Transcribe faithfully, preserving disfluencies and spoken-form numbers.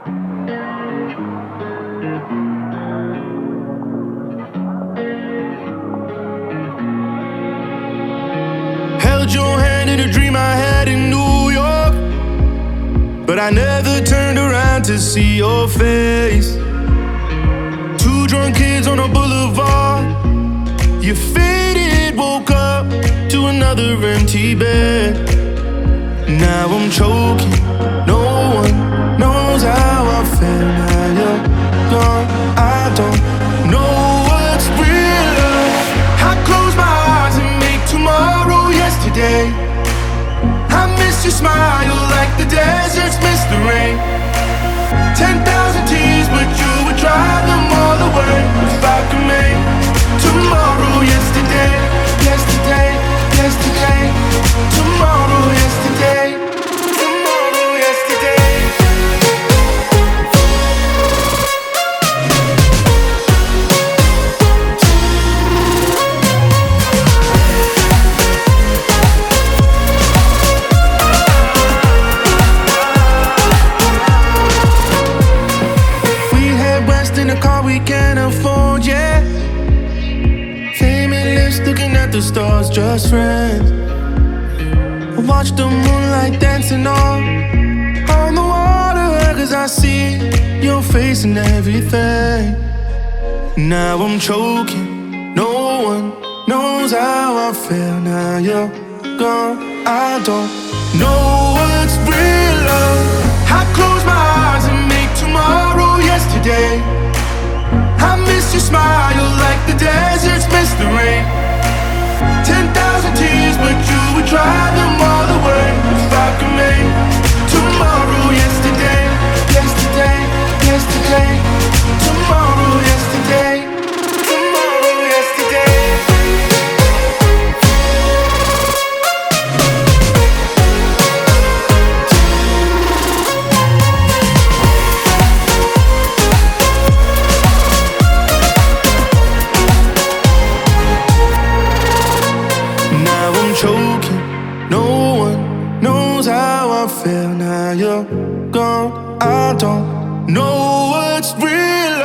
Held your hand in a dream I had in New York, but I never turned around to see your face. Two drunk kids on a boulevard. You faded, woke up to another empty bed. Now I'm choking, no one knows how I feel. Now you're gone, I don't know what's real love. I close my eyes and make tomorrow yesterday. I miss your smile like the deserts miss the rain. Ten thousand tears, but you would drive them all away. If I could make tomorrow yesterday, yesterday, yesterday, tomorrow yesterday, tomorrow yesterday. We head west in a car we can't afford, yeah. Looking at the stars, just friends. I watch the moonlight dancing on on the water, cause I see your face and everything. Now I'm choking, no one knows how I feel. Now you're gone, I don't know what's real love. I close my eyes and make tomorrow yesterday. I miss your smile like the deserts miss the rain. Ten thousand tears, but you would drive them all away. If I could make tomorrow yesterday, yesterday, yesterday, tomorrow yesterday, tomorrow yesterday. Choking, no one knows how I feel. Now you're gone, I don't know what's real.